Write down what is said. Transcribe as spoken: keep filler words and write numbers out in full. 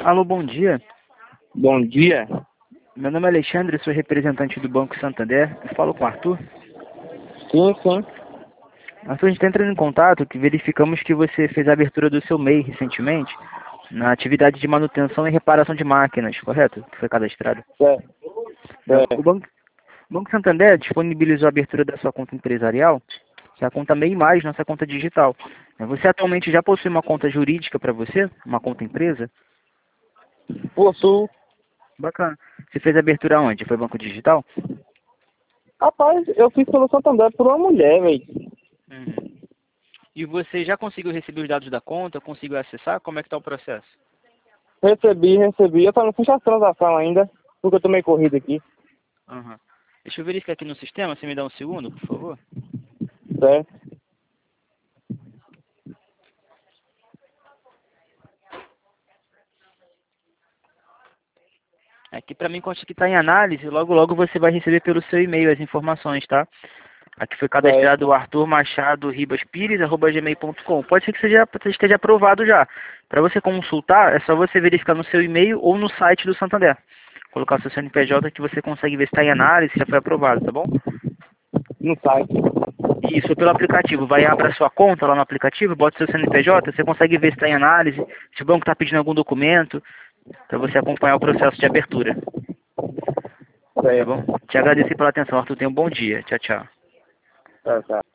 Alô, bom dia. Bom dia. Meu nome é Alexandre, sou representante do Banco Santander. Eu falo com o Arthur. Sim, sim. Arthur, a gente está entrando em contato que verificamos que você fez a abertura do seu M E I recentemente na atividade de manutenção e reparação de máquinas, correto? Que foi cadastrado. É, O é. Banco, o Banco Santander disponibilizou a abertura da sua conta empresarial, que é a conta M E I mais nossa conta digital. Você atualmente já possui uma conta jurídica para você? Uma conta empresa? Possuo. Bacana. Você fez a abertura onde? Foi Banco Digital? Rapaz, eu fiz pelo Santander por uma mulher, velho. Uhum. E você já conseguiu receber os dados da conta? Conseguiu acessar? Como é que está o processo? Recebi, recebi. Eu só não fiz a transação ainda, porque eu tô meio corrido aqui. Uhum. Deixa eu verificar aqui no sistema. Você me dá um segundo, por favor? Certo? Aqui para mim consta que está em análise. Logo, logo você vai receber pelo seu e-mail as informações, tá? Aqui foi cadastrado Certo. o Arthur Machado Ribas Pires, arroba gmail ponto com. Pode ser que seja, esteja aprovado já. Para você consultar, é só você verificar no seu e-mail ou no site do Santander. Colocar o seu C N P J que você consegue ver se está em análise, se já foi aprovado, tá bom? No site. Isso, pelo aplicativo. Vai abrir a sua conta lá no aplicativo, bota seu C N P J, você consegue ver se está em análise, se o banco está pedindo algum documento, para você acompanhar o processo de abertura. Tá bom? Certo. Te agradeço pela atenção, Arthur. Tenha um bom dia. Tchau, tchau. Tá, tá.